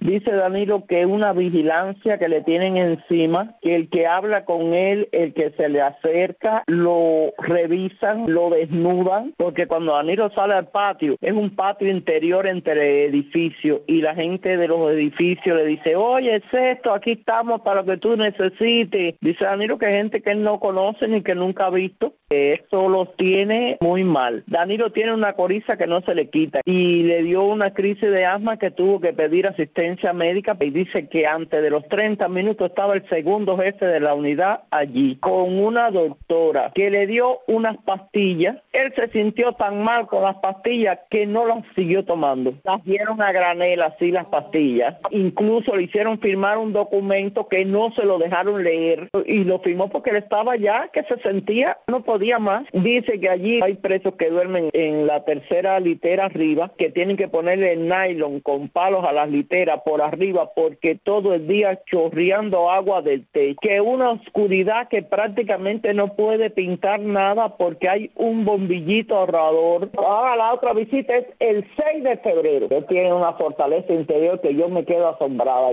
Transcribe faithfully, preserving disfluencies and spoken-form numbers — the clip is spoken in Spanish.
Dice Danilo que una vigilancia que le tienen encima, que el que habla con él, el que se le acerca, lo revisan, lo desnudan, porque cuando Danilo sale al patio, es un patio interior entre edificios, y la gente de los edificios le dice, oye, es esto, aquí estamos para lo que tú necesites. Dice Danilo que hay gente que él no conoce ni que nunca ha visto, que eso lo tiene muy mal. Danilo tiene una coriza que no se le quita y le dio una crisis de asma que tuvo que pedir asistencia médica, y dice que antes de los treinta minutos estaba el segundo jefe de la unidad allí con una doctora que le dio unas pastillas. Él se sintió tan mal con las pastillas que no las siguió tomando. Las dieron a granel así las pastillas. Incluso le hicieron firmar un documento que no se lo dejaron leer y lo firmó porque él estaba ya que se sentía, no podía más. Dice que allí hay presos que duermen en la tercera litera arriba, que tienen que ponerle nylon con palos a las literas por arriba porque todo el día chorreando agua del techo, que una oscuridad que prácticamente no puede pintar nada porque hay un bombillito ahorrador. Ahora la otra visita es el seis de febrero. Él tiene una fortaleza interior que yo me quedo asombrada.